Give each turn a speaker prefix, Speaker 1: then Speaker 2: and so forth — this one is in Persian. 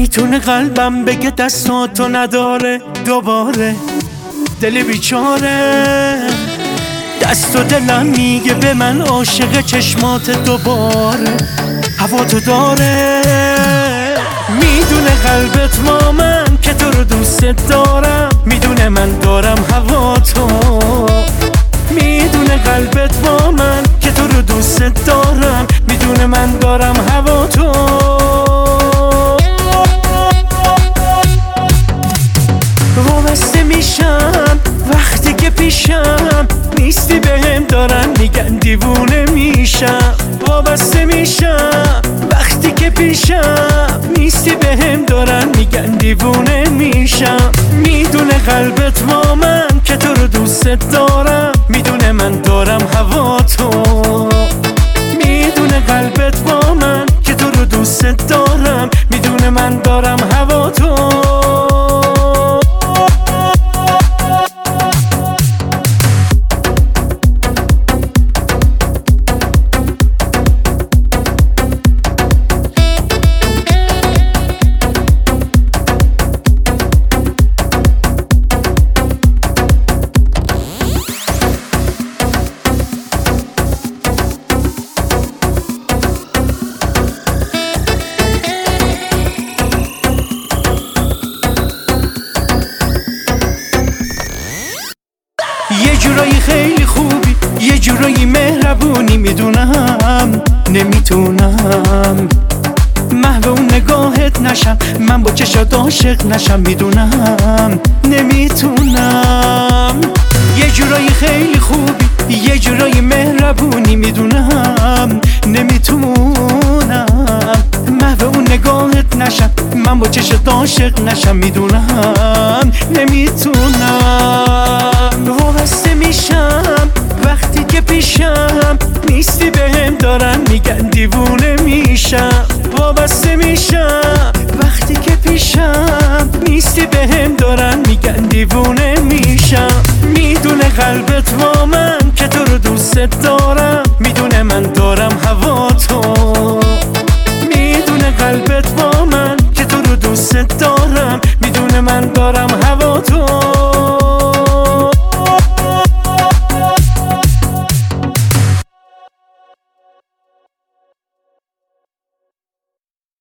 Speaker 1: میتونه قلبم بگه دستاتو نداره دوباره دل بیچاره، دست و دلم میگه به من عاشق چشمات دوباره هوا تو داره. میدونه قلبت با من که تو رو دوست دارم، میدونه من دارم هوا تو، میدونه قلبت با من که تو رو دوست دارم، میدونه من دارم هوا تو. وابسته میشم وقتی که پیشم نیستی، بهم دارن میگن دیوونه میشم. وابسته میشم وقتی که پیشم نیستی، بهم دارن میگن دیوونه میشم. میدونه قلبت با من که تو رو دوست دارم، میدونه من دارم هوا تو، میدونه قلبت با من که تو رو دوست دارم، میدونه من دارم هوا تو. یه جورایی خیلی خوبی، یه جورایی مهربونی، میدونم نمیتونم محو اون نگاهت نشم، من با چشات عاشق نشم، میدونم نمیتونم. یه جورایی خیلی خوبی، یه جورایی مهربونی، میدونم نمیتونم محو اون نگاهت نشم، من با چشات عاشق نشم، میدونم نمیتونم. وابسته میشم وقتی که پیشم نیستی، بهم دارن میگن دیوونه میشم. وابسته میشم وقتی که پیشم نیستی، بهم دارن میگن دیوونه میشم. میدونه قلبت با من که تو رو دوست دارم، میدونه من دارم هوا تو، میدونه قلبت با من که تو رو دوست دارم، میدونه من دارم